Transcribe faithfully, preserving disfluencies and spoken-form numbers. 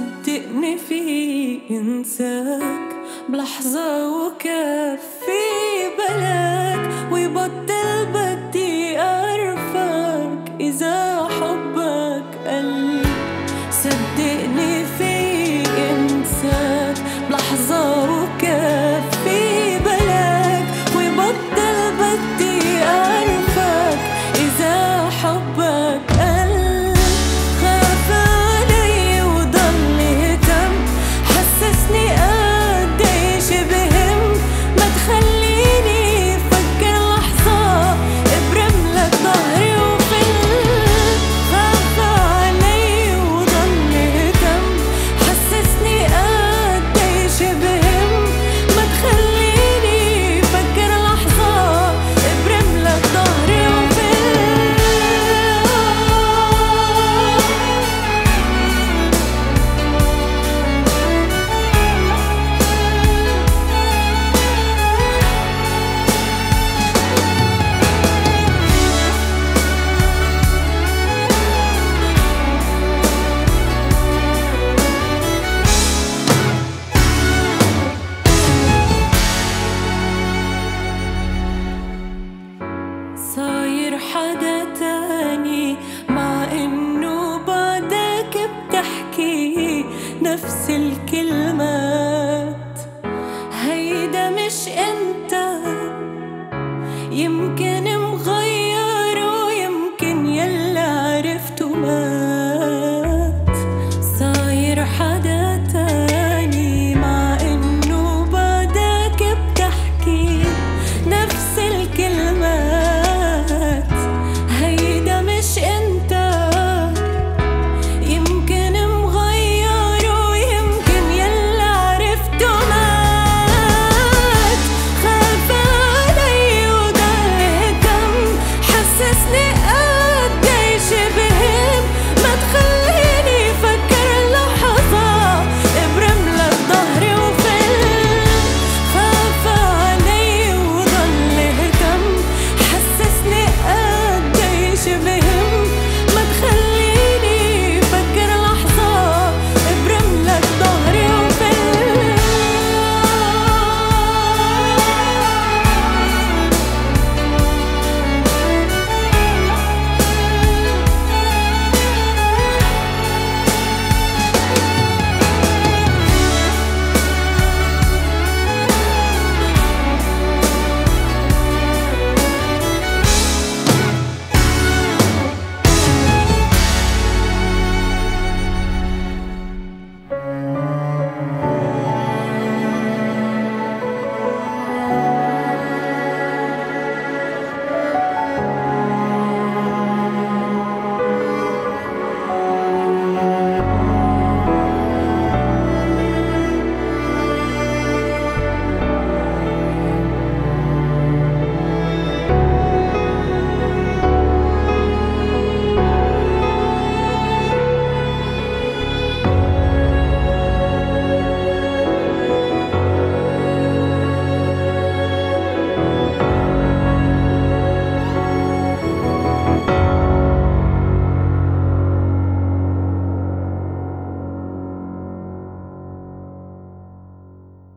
صدقني في انساك بلحظة وكفي بلاك ويبطل بدي أعرفك إذا حبك قل. صدقني في انساك بلحظة وكفي بلاك ويبطل بدي أعرفك إذا حبك قل. خاف علي وضل يهتم حسسني قديش بهم ما تخليني فكر لحظة ابرم لك ظهري وفل. خاف علي وضل يهتم حسسني قديش بهم ما تخليني فكر لحظة ابرم لك ظهري وفل. صاير حدا تاني مع انه بعدك بتحكي نفس الكلمات. هيدا مش انت، يمكن